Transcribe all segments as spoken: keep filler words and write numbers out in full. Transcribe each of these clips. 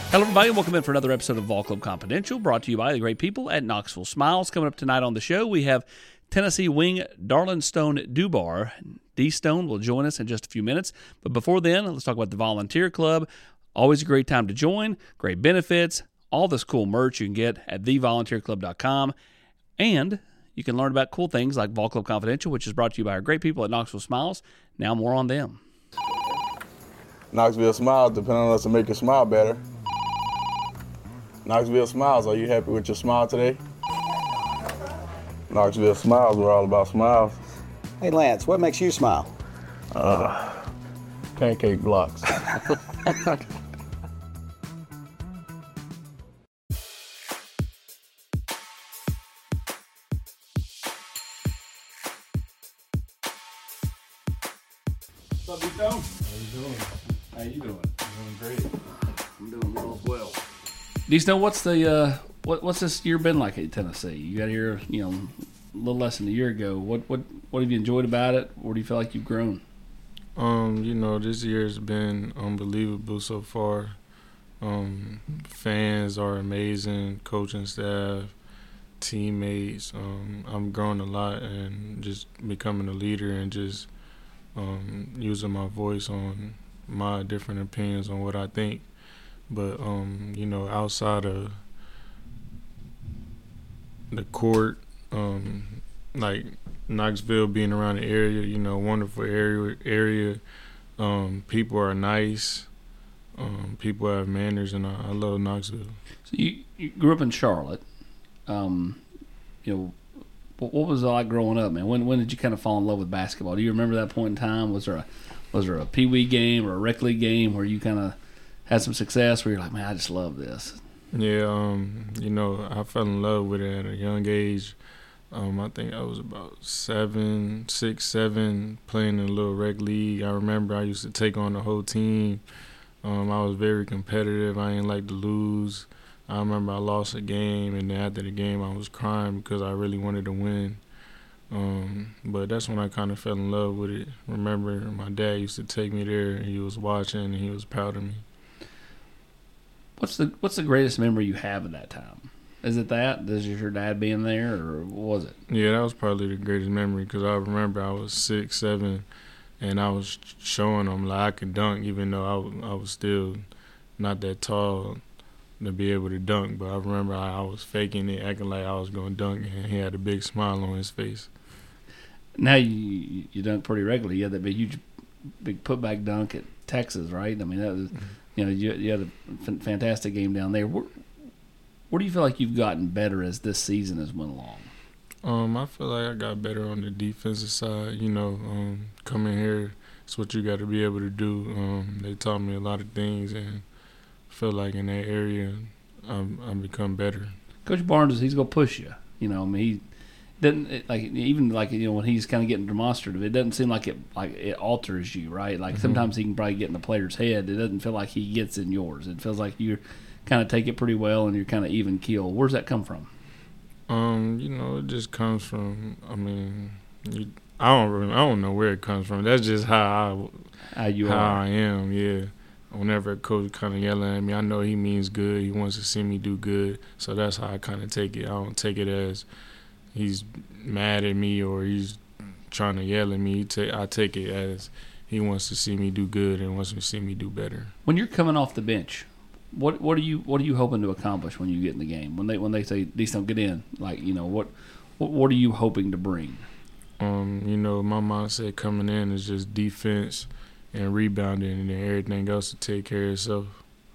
Hello, everybody. Welcome in for another episode of Vol Club Confidential, brought to you by the great people at Knoxville Smiles. Coming up tonight on the show, we have Tennessee wing Darlin Stone Dubar. D Stone will join us in just a few minutes. But before then, let's talk about the Volunteer Club. Always a great time to join, great benefits, all this cool merch you can get at the volunteer club dot com. And you can learn about cool things like Vol Club Confidential, which is brought to you by our great people at Knoxville Smiles. Now more on them. Knoxville Smiles depend on us to make you smile better. Knoxville Smiles, are you happy with your smile today? Knoxville Smiles, we're all about smiles. Hey Lance, what makes you smile? Uh, pancake blocks. What's up, D Stone? How you doing? How you doing? Doing great. I'm doing real well. D Stone, what's the uh, what what's this year been like at Tennessee? You got here, you know, a little less than a year ago. What what what have you enjoyed about it? Where do you feel like you've grown? Um, you know, this year's been unbelievable so far. Um, fans are amazing, coaching staff, teammates. Um, I'm growing a lot and just becoming a leader and just um, using my voice on my different opinions on what I think. But, um, you know, outside of the court, um, like Knoxville being around the area, you know, wonderful area. area. Um, people are nice. Um, people have manners, and I, I love Knoxville. So you, you grew up in Charlotte. Um, you know, what, what was it like growing up, man? When when did you kind of fall in love with basketball? Do you remember that point in time? Was there a was there a Pee Wee game or a rec league game where you kind of had some success where you're like, man, I just love this? Yeah, um, you know, I fell in love with it at a young age. Um, I think I was about seven, six, seven, playing in a little rec league. I remember I used to take on the whole team. Um, I was very competitive. I didn't like to lose. I remember I lost a game, and then after the game I was crying because I really wanted to win. Um, but that's when I kind of fell in love with it. Remember, my dad used to take me there, and he was watching, and he was proud of me. What's the What's the greatest memory you have of that time? Is it that? Is it your dad being there, or what was it? Yeah, that was probably the greatest memory because I remember I was six, seven, and I was showing him like I could dunk, even though I was, I was still not that tall to be able to dunk. But I remember I, I was faking it, acting like I was going to dunk, and he had a big smile on his face. Now you you dunk pretty regularly. You had that big, huge, big putback dunk at Texas, right? I mean, that was, you know, you, you had a fantastic game down there. Where, where do you feel like you've gotten better as this season has went along? Um, I feel like I got better on the defensive side. You know, um, coming here, it's what you got to be able to do. Um, they taught me a lot of things, and I feel like in that area, I'm, I'm become better. Coach Barnes, he's gonna push you. You know, I mean, he doesn't it, like even like you know when he's kind of getting demonstrative. It doesn't seem like it like it alters you, right? Like mm-hmm. Sometimes he can probably get in the player's head. It doesn't feel like he gets in yours. It feels like you kind of take it pretty well, and you're kind of even keel. Where's that come from? Um, you know, it just comes from. I mean, you, I don't really, I don't know where it comes from. That's just how I, how you how are. I am. Yeah. Whenever a coach kind of yelling at me, I know he means good. He wants to see me do good. So that's how I kind of take it. I don't take it as he's mad at me or he's trying to yell at me. I take it as he wants to see me do good and wants to see me do better. When you're coming off the bench, what what are you what are you hoping to accomplish when you get in the game? When they when they say these don't get in, like you know what what, what are you hoping to bring? Um, you know, my mindset coming in is just defense and rebounding, and then everything else to take care of itself.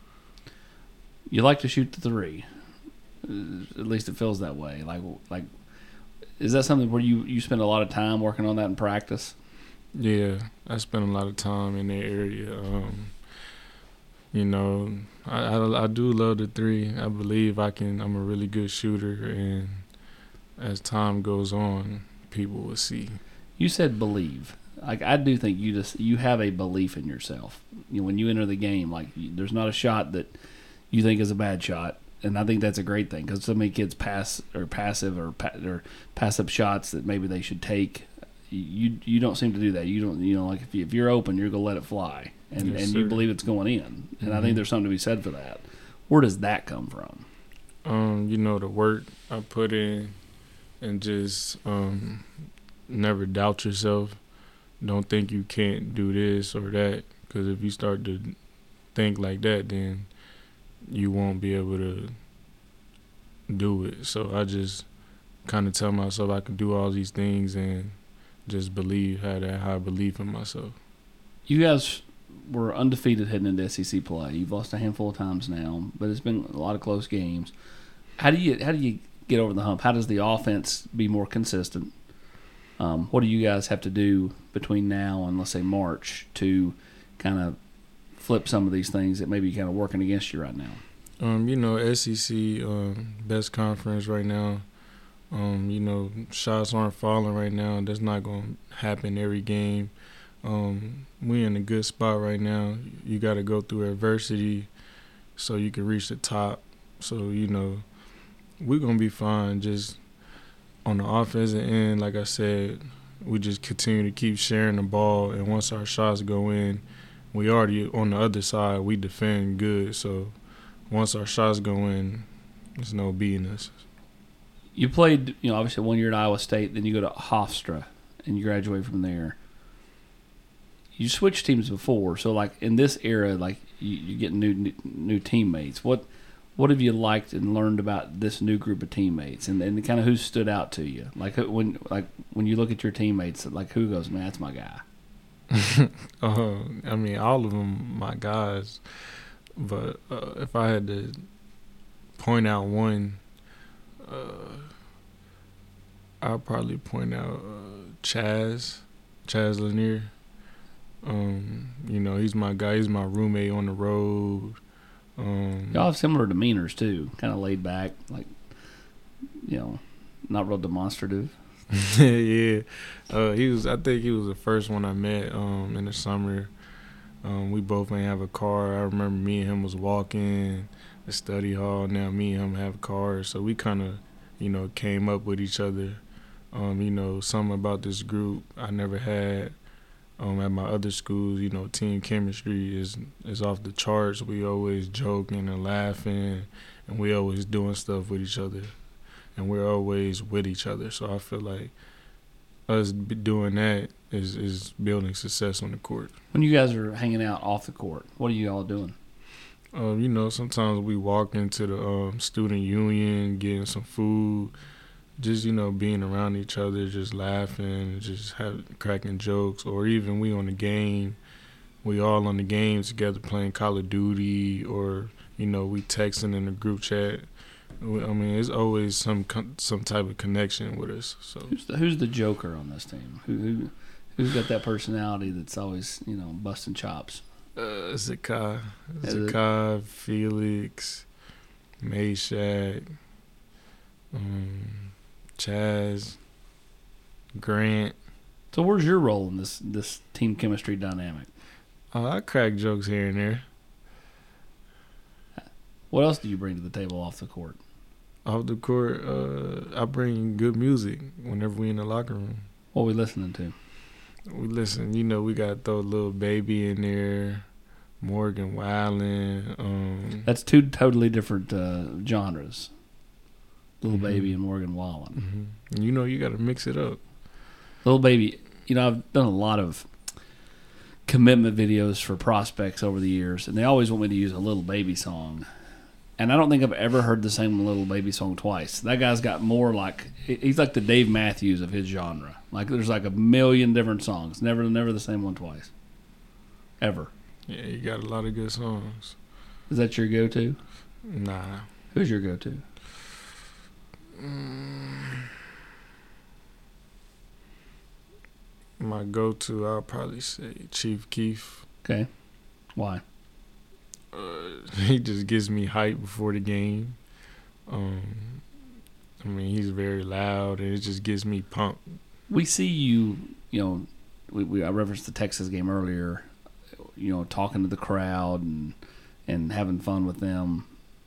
You like to shoot the three. At least it feels that way. Like like, is that something where you, you spend a lot of time working on that in practice? Yeah, I spend a lot of time in that area. Um, you know, I, I I do love the three. I believe I can. I'm a really good shooter, and as time goes on, people will see. You said believe. Like I do think you just you have a belief in yourself. You know, when you enter the game, like you, there's not a shot that you think is a bad shot, and I think that's a great thing because so many kids pass or passive or pa- or pass up shots that maybe they should take. You you don't seem to do that. You don't you know like if, you, if you're open, you're gonna let it fly, and yes, and sir. you believe it's going in. And mm-hmm. I think there's something to be said for that. Where does that come from? Um, you know, the work I put in, and just um, never doubt yourself. Don't think you can't do this or that, because if you start to think like that, then you won't be able to do it. So I just kind of tell myself I can do all these things and just believe, have that high belief in myself. You guys were undefeated heading into S E C play. You've lost a handful of times now, but it's been a lot of close games. How do you how do you get over the hump? How does the offense be more consistent? Um, what do you guys have to do between now and, let's say, March to kind of flip some of these things that may be kind of working against you right now? Um, you know, S E C, um, best conference right now. Um, you know, shots aren't falling right now. That's not going to happen every game. Um, we're in a good spot right now. You got to go through adversity so you can reach the top. So, you know, we're going to be fine. Just on the offensive end, like I said, we just continue to keep sharing the ball. And once our shots go in, we already on the other side, we defend good. So once our shots go in, there's no beating us. You played, you know, obviously one year at Iowa State, then you go to Hofstra, and you graduate from there. You switched teams before, so like in this era, like you, you get new, new new teammates. What what have you liked and learned about this new group of teammates, and and kind of who stood out to you? Like when like when you look at your teammates, like who goes, man, that's my guy. uh, I mean, all of them my guys, but uh, if I had to point out one, uh, I'll probably point out uh, Chaz, Chaz Lanier. Um, you know, he's my guy. He's my roommate on the road. Um, Y'all have similar demeanors too, kind of laid back, like you know, not real demonstrative. yeah, uh, he was. I think he was the first one I met um, in the summer. Um, we both ain't have a car. I remember me and him was walking the study hall. Now me and him have cars, so we kind of, you know, came up with each other. Um, you know, something about this group I never had. Um, at my other schools, you know, team chemistry is is off the charts. We always joking and laughing, and we always doing stuff with each other, and we're always with each other. So I feel like us doing that is, is building success on the court. When you guys are hanging out off the court, what are you all doing? Um, you know, sometimes we walk into the um, student union, getting some food, just, you know, being around each other, just laughing, just have, cracking jokes, or even we on the game, we all on the game together playing Call of Duty, or, you know, we texting in the group chat. I mean, it's always some some type of connection with us. So who's the, who's the joker on this team? Who, who who's got that personality that's always, you know, busting chops? Uh, Zakai, Zakai, Felix, Meshack, um, Chaz, Grant. So where's your role in this this team chemistry dynamic? Uh, I crack jokes here and there. What else do you bring to the table off the court? Off the court, uh, I bring good music whenever we in the locker room. What are we listening to? We listen, you know, we got to throw Lil Baby in there, Morgan Wallen. Um, That's two totally different uh, genres. Lil mm-hmm. Baby and Morgan Wallen. Mm-hmm. And you know, you got to mix it up. Lil Baby, you know, I've done a lot of commitment videos for prospects over the years, and they always want me to use a Lil Baby song. And I don't think I've ever heard the same Lil Baby song twice. That guy's got more like, he's like the Dave Matthews of his genre. Like there's like a million different songs. Never never the same one twice. Ever. Yeah, you got a lot of good songs. Is that your go-to? Nah. Who's your go-to? Mm, my go-to, I'll probably say Chief Keef. Okay. Why? Uh, he just gives me hype before the game. Um, I mean, he's very loud, and it just gives me pumped. We see you, you know, we, we I referenced the Texas game earlier, you know, talking to the crowd and and having fun with them.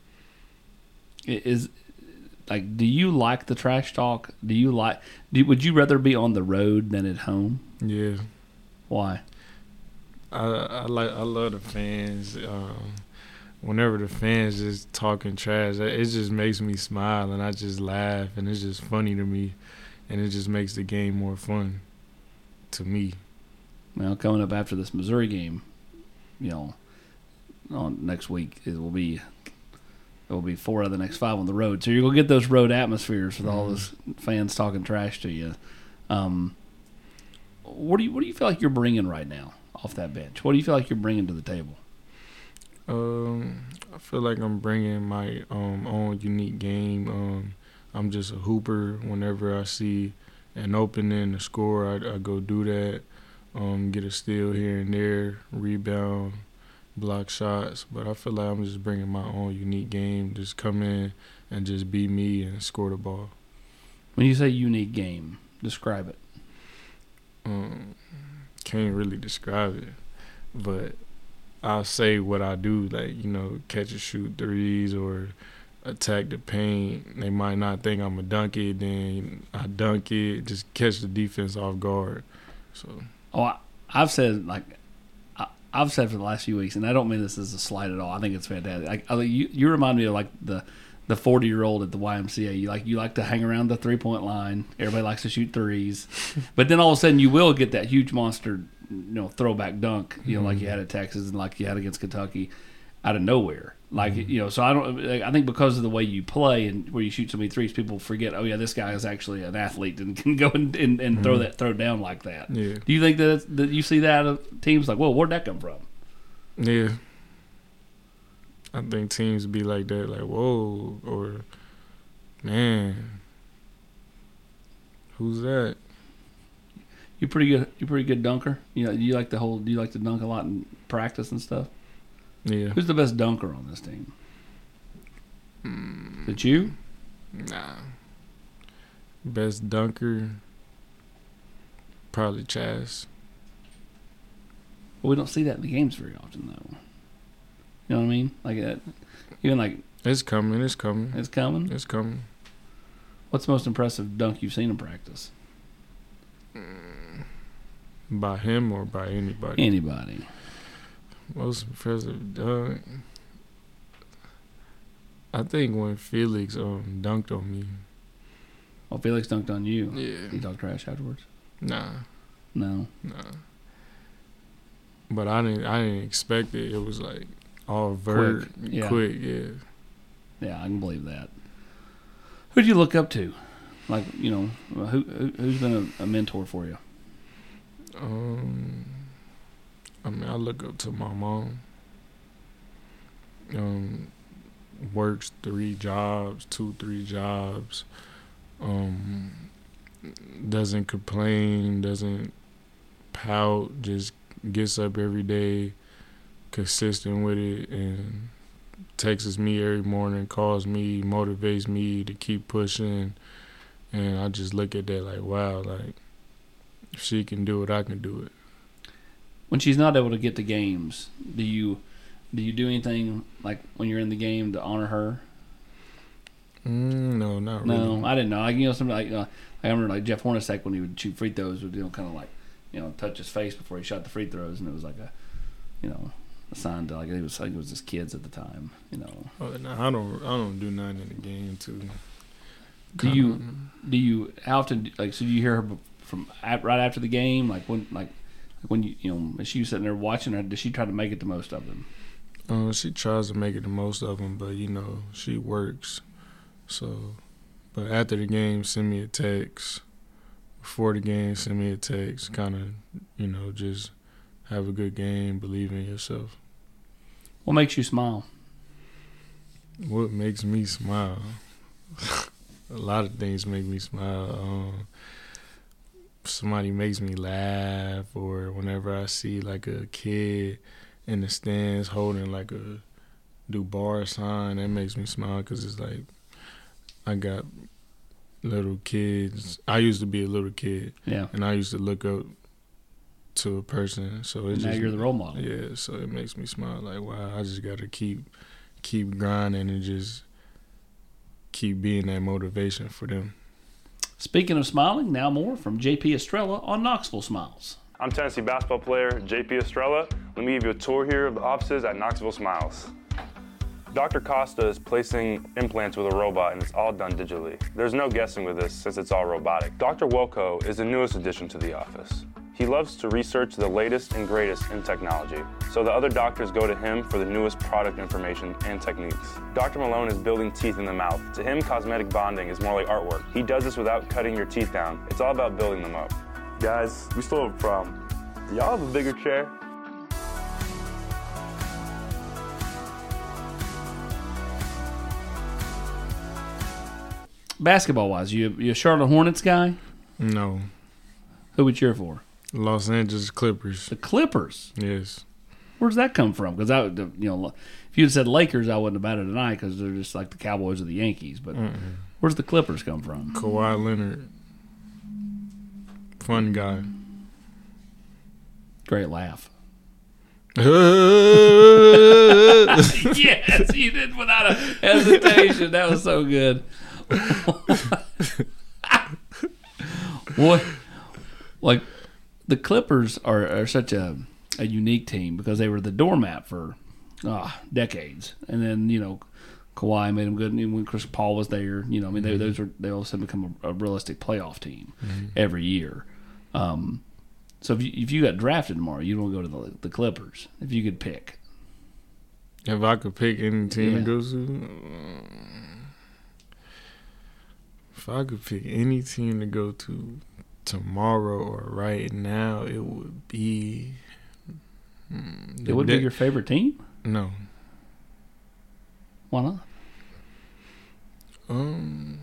Is like, do you like the trash talk? Do you like? Do, would you rather be on the road than at home? Yeah. Why? I I like I love the fans. Um, whenever the fans just talking trash, it just makes me smile and I just laugh and it's just funny to me, and it just makes the game more fun to me. Well, coming up after this Missouri game, you know, on next week it will be it will be four out of the next five on the road. So you're gonna get those road atmospheres with all those fans talking trash to you. Um, what do you what do you feel like you're bringing right now off that bench? What do you feel like you're bringing to the table? Um, I feel like I'm bringing my um, own unique game. Um, I'm just a hooper. Whenever I see an opening to score, I, I go do that. Um, get a steal here and there, rebound, block shots. But I feel like I'm just bringing my own unique game. Just come in and just be me and score the ball. When you say unique game, describe it. Um, can't really describe it, but I'll say what I do, like, you know, catch and shoot threes or attack the paint. They might not think I'm a dunk it, then I dunk it, just catch the defense off guard. So. Oh, I, I've said, like, I, I've said for the last few weeks, and I don't mean this as a slight at all. I think it's fantastic. Like, I, you, you remind me of, like, the the forty-year-old at the Y M C A. You like you like to hang around the three-point line. Everybody likes to shoot threes. But then all of a sudden you will get that huge monster, you know, throwback dunk, you know, mm-hmm. like you had at Texas and like you had against Kentucky out of nowhere. Like, mm-hmm. you know, so I don't I think because of the way you play and where you shoot so many threes, people forget, oh, yeah, this guy is actually an athlete and can go and, and, and mm-hmm. throw that throw down like that. Yeah. Do you think that, it's, that you see that of teams like, whoa, where'd that come from? Yeah. I think teams be like that, like, whoa, or, man, who's that? You pretty good. You pretty good dunker. You know, you like to hold. You like to dunk a lot in practice and stuff. Yeah. Who's the best dunker on this team? Mm, Is it you? Nah. Best dunker, probably Chaz. Well, we don't see that in the games very often, though. You know what I mean? Like that. Even like it's coming. It's coming. It's coming. It's coming. What's the most impressive dunk you've seen in practice? By him or by anybody? Anybody. Most impressive dunk. I think when Felix um dunked on me. Oh, Felix dunked on you. Yeah. He talked trash afterwards. Nah. No. Nah. But I didn't. I didn't expect it. It was like all vert, quick. Yeah. quick. Yeah. Yeah, I can believe that. Who do you look up to? Like, you know, who, who who's been a, a mentor for you? Um, I mean, I look up to my mom. Um, works three jobs, two, three jobs. Um, doesn't complain, doesn't pout, just gets up every day, consistent with it, and texts me every morning, calls me, motivates me to keep pushing. And I just look at that like, wow, like, if she can do it, I can do it. When she's not able to get to games, do you do you do anything like when you're in the game to honor her? Mm, no, not really. No, I didn't know. Like, you know, somebody like uh, I remember like Jeff Hornacek when he would shoot free throws would, you know, kind of like, you know, touch his face before he shot the free throws, and it was like a, you know, a sign to like it was like it was his kids at the time, you know. Oh, no, I don't I don't do nothing in the game too. Do you do you how often like so do you hear her from right after the game, like when like when you you know is she sitting there watching, or does she try to make it the most of them? Uh, she tries to make it the most of them, but you know she works. So, but after the game, send me a text. Before the game, send me a text. Kind of, you know, just have a good game, believe in yourself. What makes you smile? What makes me smile? A lot of things make me smile. Um, somebody makes me laugh, or whenever I see like a kid in the stands holding like a DuBar sign, that makes me smile because it's like I got little kids. I used to be a little kid, yeah, and I used to look up to a person. So it's now just, you're the role model. Yeah, so it makes me smile. Like, wow, I just got to keep keep grinding and just keep being that motivation for them. Speaking of smiling, now more from J P Estrella on Knoxville Smiles. I'm Tennessee basketball player J P Estrella. Let me give you a tour here of the offices at Knoxville Smiles. Doctor Costa is placing implants with a robot, and it's all done digitally. There's no guessing with this since it's all robotic. Doctor Wilco is the newest addition to the office. He loves to research the latest and greatest in technology, so the other doctors go to him for the newest product information and techniques. Doctor Malone is building teeth in the mouth. To him, cosmetic bonding is more like artwork. He does this without cutting your teeth down. It's all about building them up. Guys, we still have a problem. Do y'all have a bigger chair? Basketball-wise, you you a Charlotte Hornets guy? No. Who would you cheer for? Los Angeles Clippers. The Clippers. Yes. Where's that come from? Because I, you know, if you'd said Lakers, I wouldn't have batted an eye because they're just like the Cowboys or the Yankees. But Mm-mm. where's the Clippers come from? Kawhi Leonard. Fun guy. Great laugh. yes, Yes, you did without a hesitation. That was so good. What, like, the Clippers are, are such a, a unique team because they were the doormat for ah, decades, and then you know Kawhi made them good. And when Chris Paul was there, you know, I mean, they, those are they all of a sudden become a, a realistic playoff team mm-hmm. every year. Um, so if you, if you got drafted tomorrow, you'd want to go to the, the Clippers if you could pick. If I could pick any team Yeah. to go to, if I could pick any team to go to tomorrow or right now, it would be. Mm, It would the- be your favorite team? No. Why not? Um,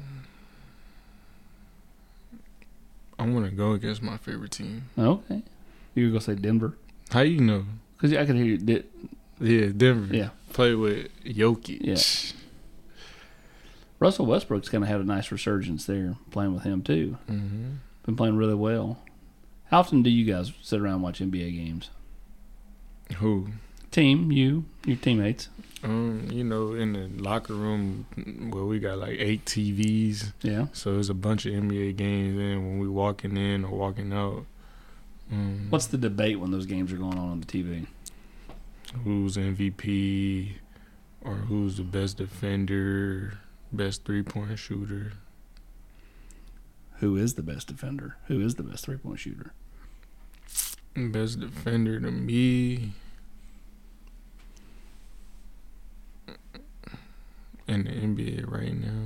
I'm gonna go against my favorite team. Okay. You were going to say Denver? How you know? Because I could hear you. Did, Yeah, Denver. yeah. Play with Jokic. Yeah. Russell Westbrook's kind of had a nice resurgence there, playing with him too. Mm-hmm. Been playing really well. How often do you guys sit around and watch N B A games? Who? Team, you, your teammates. Um, you know, in the locker room, well, we got like eight T Vs, Yeah. so there's a bunch of N B A games. And when we walking in or walking out, um, What's the debate when those games are going on on the T V? who's M V P or who's the best defender, best three point shooter? Who is the best defender? Who is the best three-point shooter? Best defender to me in the N B A right now.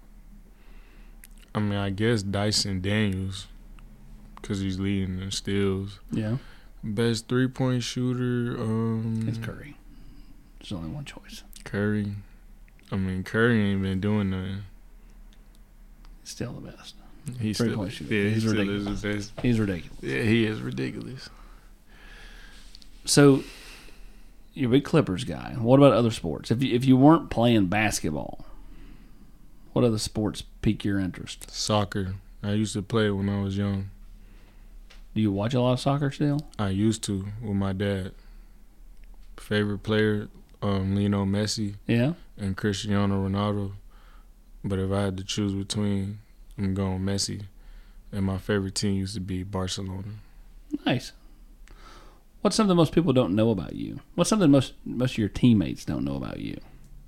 I mean, I guess Dyson Daniels, because he's leading in steals. Yeah. Best three-point shooter, um, It's Curry. There's only one choice. Curry. I mean, Curry ain't been doing nothing. Still the best. He's Three-point still, shooter. yeah, he He's still ridiculous. is the best. He's ridiculous. Yeah, he is ridiculous. So, you're a big Clippers guy. What about other sports? If you, if you weren't playing basketball, what other sports pique your interest? Soccer. I used to play when I was young. Do you watch a lot of soccer still? I used to with my dad. Favorite player, um, Lionel Messi Yeah. and Cristiano Ronaldo. But if I had to choose between, I'm going Messi. And my favorite team used to be Barcelona. Nice. What's something most people don't know about you? What's something most most of your teammates don't know about you?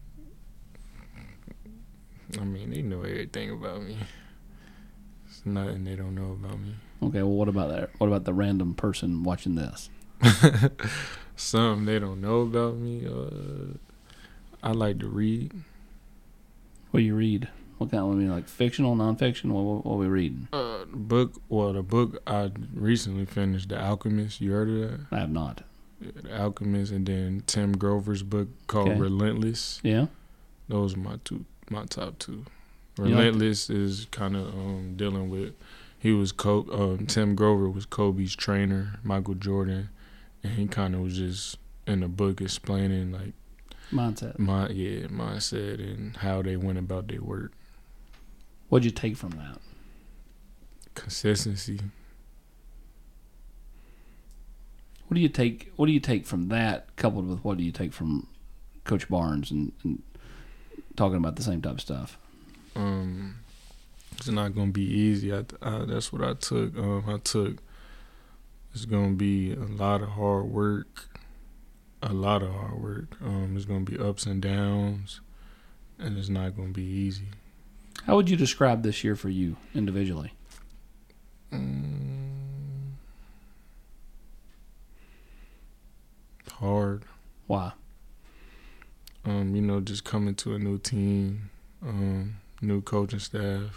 I mean, they know everything about me. There's nothing they don't know about me. Okay, well, what about that? What about the random person watching this? Something they don't know about me. Uh, I like to read. What do you read? What kind of, I mean, like fictional, nonfiction? What, what, what are we reading? Uh, the book, well, the book I recently finished, The Alchemist. You heard of that? I have not. Yeah, The Alchemist, and then Tim Grover's book called Okay. Relentless. Yeah? Those are my two, my top two. You like Relentless is kind of um, dealing with. He was Co- um, Tim Grover was Kobe's trainer, Michael Jordan, and he kind of was just in the book explaining like Mindset. my yeah mindset and how they went about their work. What'd you take from that? Consistency. What do you take? What do you take from that, coupled with what do you take from Coach Barnes and, and talking about the same type of stuff? Um, it's not gonna be easy. I, I, that's what I took. Um, I took. It's gonna be a lot of hard work, a lot of hard work. Um, it's gonna be ups and downs, and it's not gonna be easy. How would you describe this year for you individually? Mm, hard. Why? Um, you know, just coming to a new team, um, new coaching staff,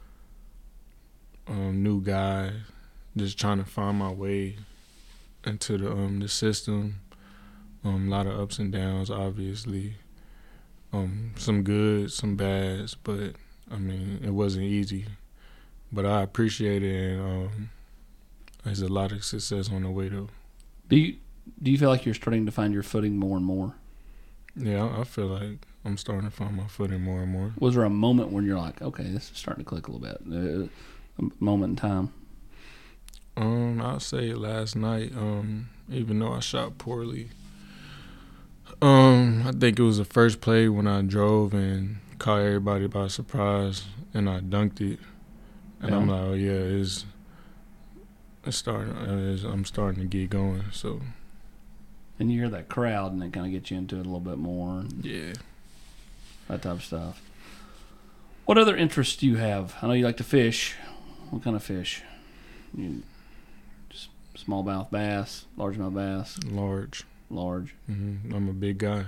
um, new guy, just trying to find my way into the um the system. Um, a lot of ups and downs, obviously. Um, some good, some bads, but I mean, it wasn't easy. But I appreciate it, and um, there's a lot of success on the way, though. Do you do you feel like you're starting to find your footing more and more? Yeah, I, I feel like I'm starting to find my footing more and more. Was there a moment when you're like, okay, this is starting to click a little bit? Uh, a moment in time? Um, I'll say last night, um, even though I shot poorly, um, I think it was the first play when I drove and caught everybody by surprise, and I dunked it. And Yeah. I'm like, oh yeah, it's it's starting. It's, I'm starting to get going. So And you hear that crowd, and it kind of gets you into it a little bit more, and yeah. that type of stuff. What other interests do you have? I know you like to fish. What kind of fish? You just smallmouth bass, largemouth bass, Large. large. hmm I'm a big guy.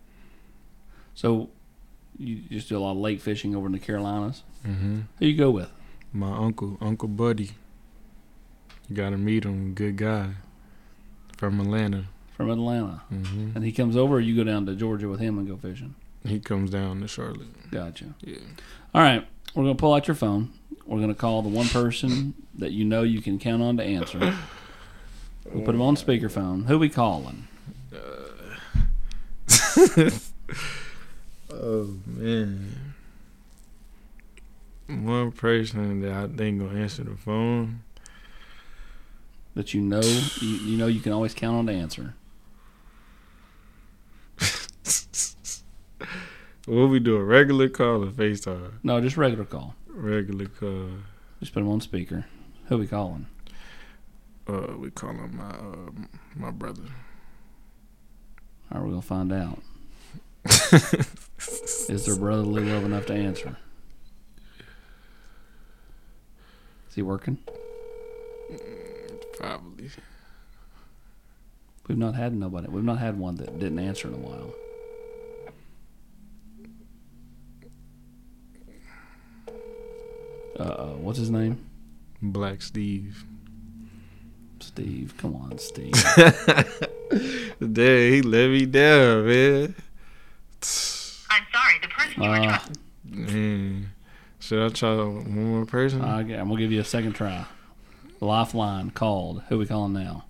So you just do a lot of lake fishing over in the Carolinas. hmm Who you go with? My uncle, Uncle Buddy. You gotta meet him. Good guy. From Atlanta. From Atlanta. hmm And he comes over, or you go down to Georgia with him and go fishing? He comes down to Charlotte. Gotcha. Yeah. All right. We're going to pull out your phone. We're going to call the one person that you know you can count on to answer. We'll put him on speakerphone. Who we calling? Oh man. One person that I think gonna answer the phone. That you know you, you know you can always count on to answer. What we do, a regular call or FaceTime? No, just regular call. Regular call. Just put him on speaker. Who we calling? Uh, we call him my uh, my brother. All right, we're going to find out. Is their brotherly love enough to answer? Is he working? Probably. We've not had nobody. We've not had one that didn't answer in a while. Uh-oh. What's his name? Black Steve. Steve. Come on, Steve. Damn, he let me down, man. I'm sorry, the person you were Uh, trying. Man. Should I try one more person? I, I'm going to give you a second try. Lifeline called. Who we calling now?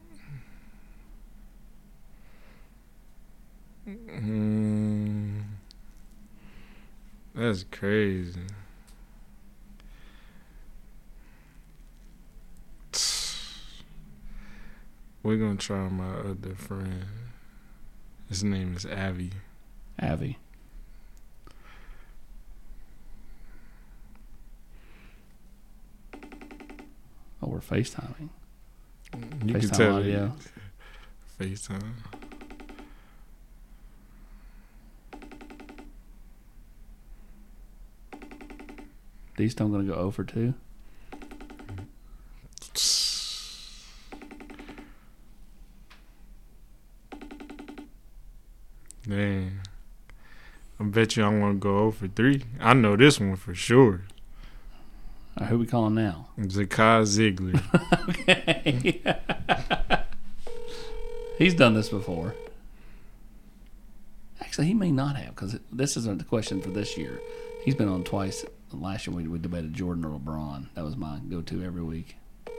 Mm, that's crazy. We're gonna try my other friend. His name is Avi. Avi. Oh, we're FaceTiming. You can FaceTime tell audio. it. FaceTime. These two going to go oh for two. Man, I bet you I want to go oh for three. I know this one for sure. All right, who we calling now? Zakai Ziegler. Okay. He's done this before. Actually, he may not have, because this isn't the question for this year. He's been on twice. Last year we, we debated Jordan or LeBron. That was my go-to every week.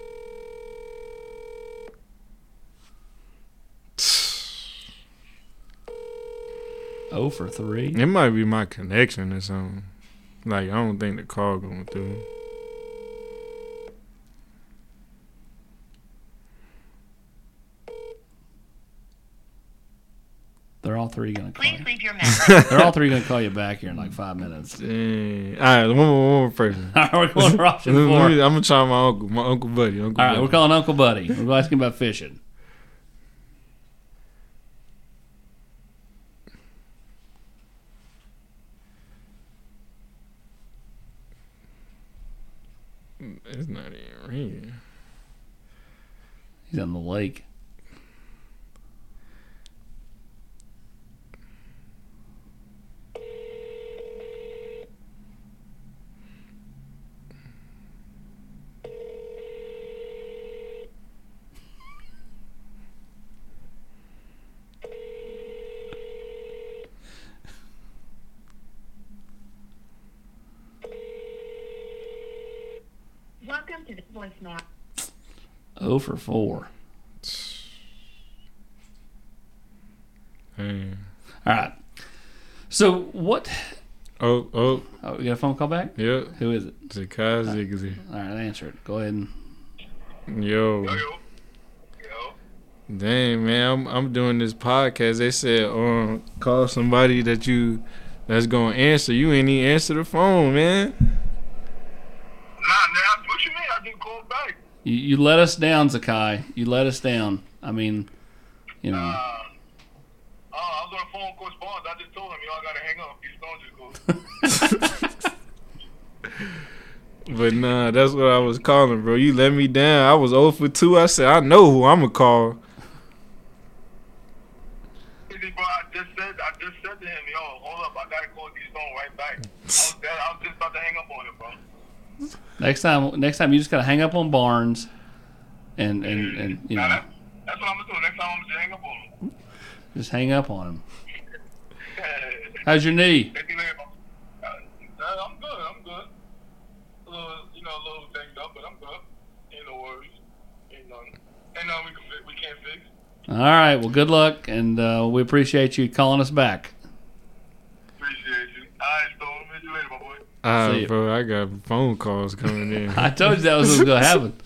Oh for three. It might be my connection or something. Like, I don't think the call going through. They're all three going to call Please you. leave your message. They're all three going to call you back here in like five minutes. Dang. All right, one more, one more person. All right, we're going for option Let me- four. let me- I'm gonna try my uncle, my uncle Buddy. Uncle All right, Buddy. we're calling Uncle Buddy. We're going to ask him about fishing. It's not even ringing. He's on the lake. Welcome to the voicemail. Oh for four. Hey. All right. So what? Oh, oh, Oh, you got a phone call back? yeah. Who is it? Zakai Ziggy. All right, answer it. Go ahead and. Yo. Dang, man, I'm I'm doing this podcast. They said, um, call somebody that you that's gonna answer. You ain't even answer the phone, man. Nah, man, what you mean? I didn't call back. You, you let us down, Zakai. You let us down. I mean, you know. Uh, oh, I was on the phone with Coach Barnes. I just told him, y'all gotta hang up. These phones just go. But nah, that's what I was calling, bro. You let me down. I was zero for two. I said, I know who I'm gonna call. Bro, I just said, I just said to him, yo, hold up, I gotta call these phones right back. I was, there, I was just about to hang up on him, bro. Next time, next time you just gotta hang up on Barnes, and and and you Nah, know, that, that's what I'm gonna do. Next time I'm gonna just hang up on him. just hang up on him. How's your knee? Thank you later, bro. Uh, I'm good. I'm good. A little, you know, a little banged up, but I'm good. Ain't no worries. Ain't nothing. Ain't nothing we can fi- we can't fix. All right. Well, good luck, and uh, we appreciate you calling us back. Appreciate you. All right, so meet you later, my boy. Ah, See ya. bro, I got phone calls coming in. I told you that was what was gonna happen.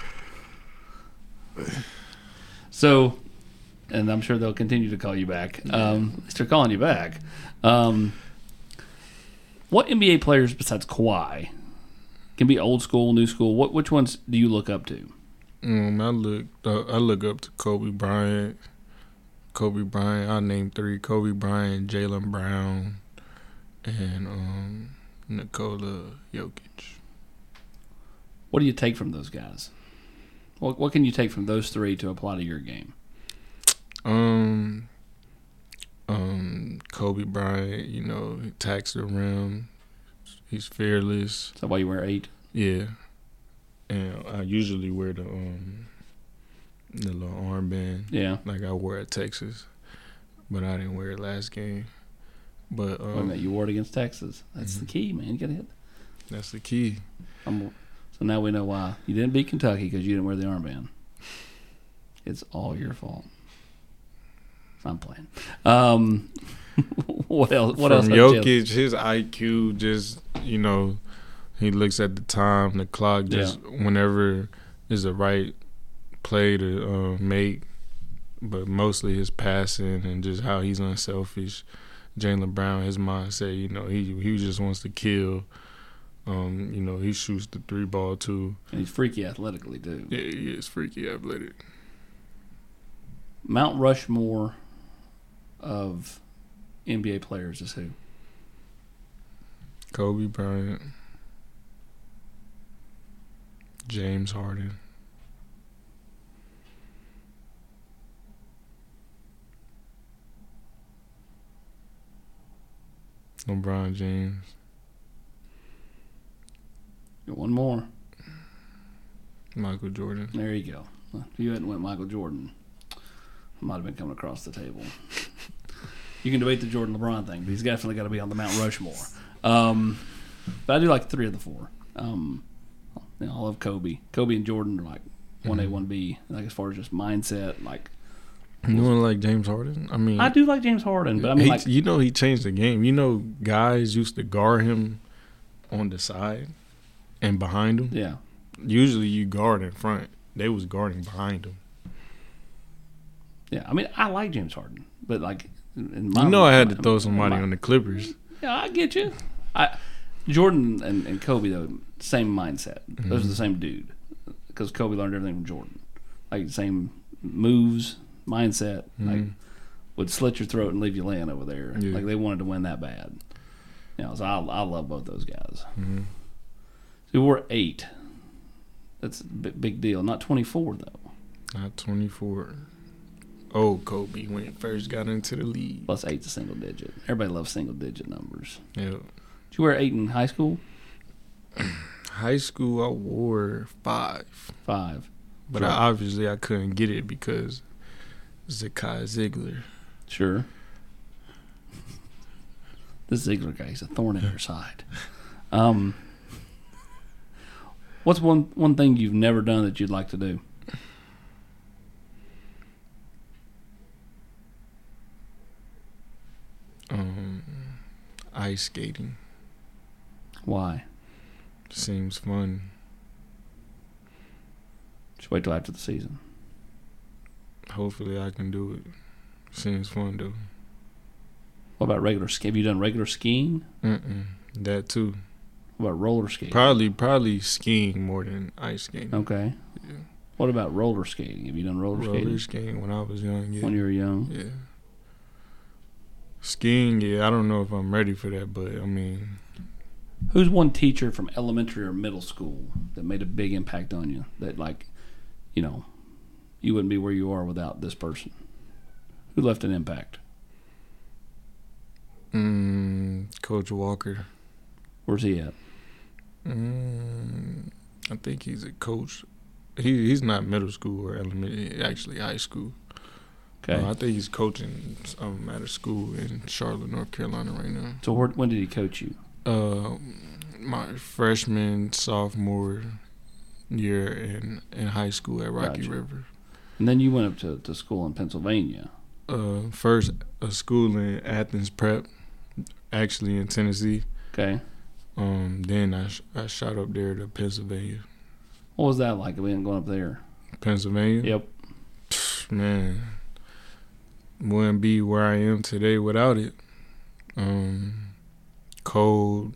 So, and I'm sure they'll continue to call you back. Um, at least they're calling you back. Um, what N B A players besides Kawhi can be old school, new school? What which ones do you look up to? Um, I look, uh, I look up to Kobe Bryant. Kobe Bryant. I named three: Kobe Bryant, Jaylen Brown, and um, Nikola Jokic. What do you take from those guys? What what can you take from those three to apply to your game? Um, um, Kobe Bryant. You know, he attacks the rim. He's fearless. Is that why you wear eight? Yeah, and I usually wear the um, the little armband. Yeah. Like I wore at Texas, but I didn't wear it last game. But um, Wait a minute, you wore it against Texas. That's Mm-hmm. the key, man. You got to hit. that's the key. I'm, so now we know why you didn't beat Kentucky because you didn't wear the armband. It's all your fault. I'm playing. Um, what else? What From else? Jokic, his I Q just, you know, he looks at the time, the clock, just whenever is the right play to uh, make. But mostly his passing and just how he's unselfish. Jaylen Brown, his mindset, you know, he he just wants to kill. Um, you know, he shoots the three ball too. And he's freaky athletically too. Yeah, he is freaky athletic. Mount Rushmore of N B A players is who? Kobe Bryant, James Harden, LeBron James, Got one more. Michael Jordan. There you go. If you hadn't went Michael Jordan, I might have been coming across the table. You can debate the Jordan LeBron thing, but he's definitely got to be on the Mount Rushmore. Um, but I do like three of the four. Um, you know, I love Kobe. Kobe and Jordan are like one A, one B. Like as far as just mindset, like You want like James Harden? I mean, I do like James Harden, but I mean, he, like you know, he changed the game. You know, guys used to guard him on the side and behind him. yeah, Usually, you guard in front. They was guarding behind him. yeah. I mean, I like James Harden, but like, in my, You know, I had to my- throw somebody my- on the Clippers. Yeah, I get you. I Jordan and, and Kobe though, same mindset. Those are the same dude. Because Kobe learned everything from Jordan, like same moves, mindset. Like would slit your throat and leave you laying over there. Yeah. Like they wanted to win that bad. You know, so I I love both those guys. Mm-hmm. So we were eight. That's a big, big deal. Not twenty-four though. Not twenty-four. Old Kobe when he first got into the league. Plus eight's a single digit. Everybody loves single digit numbers. Yeah. Did you wear eight in high school? High school, I wore five. Five. But Sure. I, obviously, I couldn't get it because Zakai Ziegler. Sure. This Ziegler guy, he's a thorn in your side. Um, what's one one thing you've never done that you'd like to do? Um, ice skating Why? seems fun. Just wait till after the season. Hopefully, I can do it. Seems fun though. What about regular ski? Have you done regular skiing? Mm-mm. That too. What about roller skating? Probably, probably skiing more than ice skating. Okay. Yeah. What about roller skating? Have you done roller, skating? Roller skating when I was young. Yeah. When you were young? Yeah. Skiing, yeah, I don't know if I'm ready for that, but I mean, Who's one teacher from elementary or middle school that made a big impact on you? That, like, you know, you wouldn't be where you are without this person. Who left an impact? mm, Coach Walker. Where's he at? Mm, I think he's a coach. He he's not middle school or elementary, actually high school. Okay. Uh, I think he's coaching um, at a school in Charlotte, North Carolina right now. So where, when did he coach you? Uh, my freshman, sophomore year in, in high school at Rocky Gotcha. River. And then you went up to, to school in Pennsylvania. Uh, first, a school in Athens Prep, actually in Tennessee. Okay. Um, then I sh- I shot up there to Pennsylvania. What was that like, being going up there? Pennsylvania? Yep. Man, wouldn't be where I am today without it. Um, cold,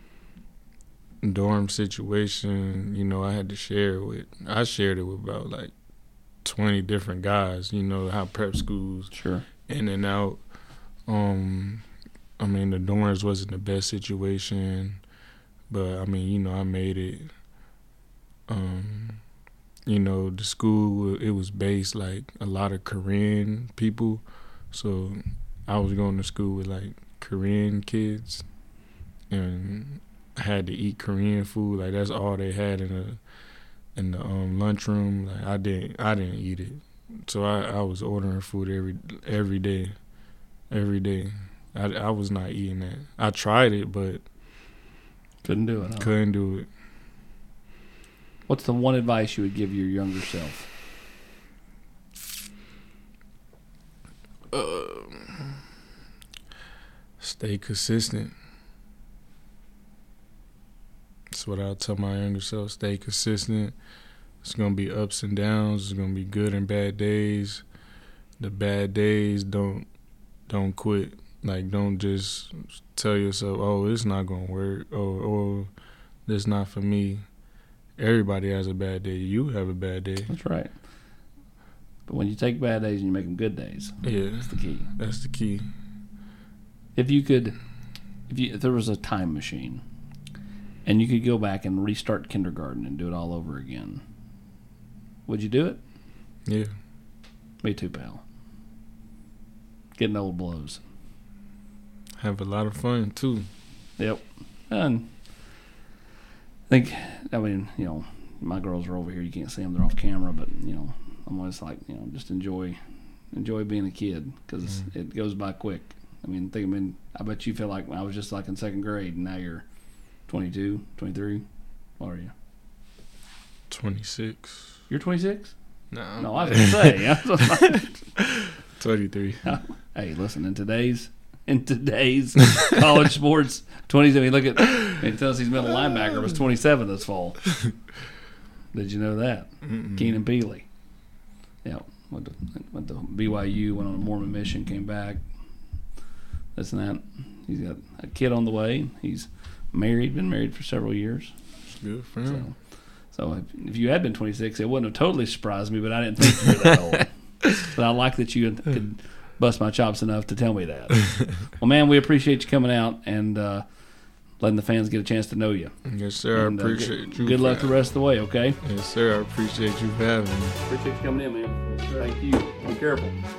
dorm situation, you know, I had to share it with, I shared it with about like twenty different guys, you know, how prep schools, Sure. in and out. Um, I mean, the dorms wasn't the best situation, but I mean, you know, I made it. Um, you know, the school, it was based like a lot of Korean people, so I was going to school with like Korean kids, and I had to eat Korean food. Like that's all they had in the in the um, lunchroom. Like I didn't I didn't eat it, so I, I was ordering food every every day, every day. I, I was not eating that. I tried it, but Couldn't do it. Huh? couldn't do it. What's the one advice you would give your younger self? Uh, stay consistent. That's what I'll tell my younger self. Stay consistent. It's going to be ups and downs. It's going to be good and bad days. The bad days, don't don't quit. Like, don't just tell yourself, oh, it's not going to work, or, or this not for me. Everybody has a bad day. You have a bad day. That's right. But when you take bad days and you make them good days, Yeah, that's the key. that's the key. If you could, if you if there was a time machine, and you could go back and restart kindergarten and do it all over again, would you do it? Yeah. Me too, pal. Getting old blows. Have a lot of fun, too. Yep. And I think, I mean, you know, my girls are over here. You can't see them; they're off camera. But you know, I'm always like, you know, just enjoy, enjoy being a kid because Mm-hmm. it goes by quick. I mean, think. I mean, I bet you feel like I was just like in second grade, and now you're twenty-two, twenty-three. What are you? twenty-six. You're twenty-six? No, No, I was gonna say. twenty-three. Hey, listen, in today's in today's college sports, twenty-seven. You look at I mean, Tennessee's middle linebacker was twenty-seven this fall. Did you know that? Mm-mm. Keenan Peely. Yeah, went to, went to B Y U, went on a Mormon mission, came back. This and that. He's got a kid on the way. He's married, been married for several years. Good for So, him. so if, if you had been twenty-six, it wouldn't have totally surprised me, but I didn't think you were that old. But I like that you could bust my chops enough to tell me that. Well, man, we appreciate you coming out, and uh, letting the fans get a chance to know you. Yes, sir. And, I uh, appreciate good, you. Good luck the rest of the way, okay? Yes, sir. I appreciate you for having me. Appreciate you coming in, man. Yes, Thank you. Be careful.